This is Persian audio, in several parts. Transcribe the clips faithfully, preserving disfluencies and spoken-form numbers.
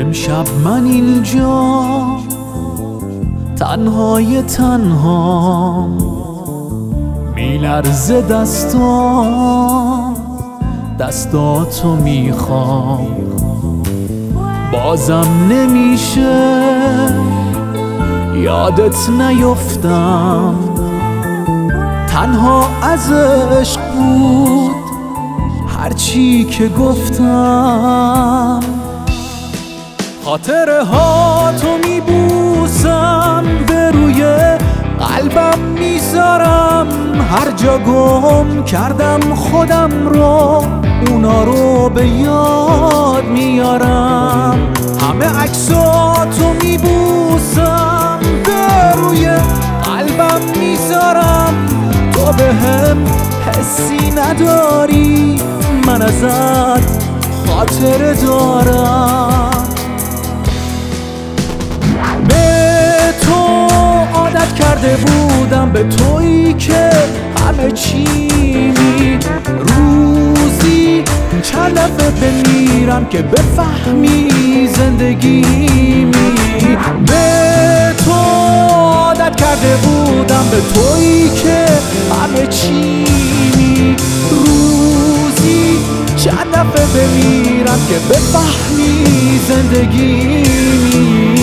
امشب من اینجا تنهای تنها، میلرزه دستام، دستاتو میخوام. بازم نمیشه یادت نیفتم، تنها از عشق بود هرچی که گفتم. خاطره ها تو میبوسم، به روی قلبم میذارم، هر جا گم کردم خودم رو اونا رو به یاد میارم. همه عکساتو میبوسم، به روی قلبم میذارم، تو به هم حسی نداری، من ازت خاطره دارم. به تو عادت کرده بودم، به تویی که همه چی می روزی چند دفعه بمیرم که بفهمی زندگی می. به تو عادت کرده بودم، به تویی که همه چی می روزی چند دفعه بمیرم که بفهمی زندگی می.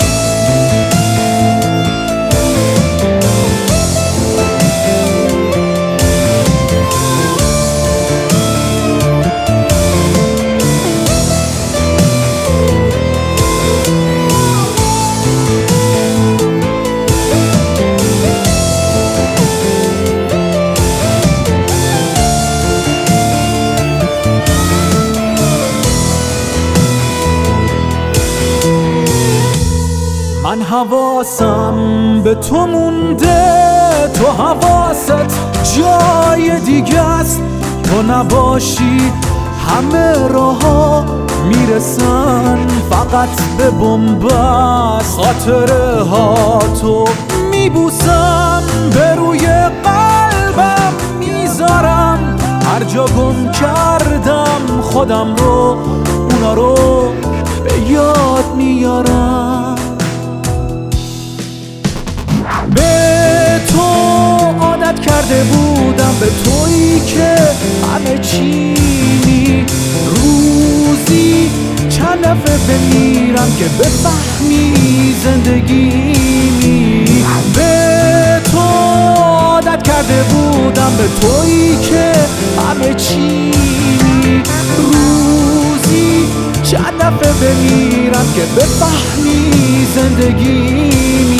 من حواسم به تو مونده، تو حواست جای دیگه است. تو نباشی همه راه‌ها میرسن فقط به بن‌بست. خاطره ها تو میبوسم، به روی قلبم میذارم، هر جا گم کردم خودم رو اونا رو به یاد میارم. به تو عادت کرده بودم، به تویی که همه چی می روزی چند دفعه بمیرم که بفهمی زندگی می. به تو عادت کرده بودم، به تویی که همه چی می روزی چند دفعه بمیرم که بفهمی زندگی می.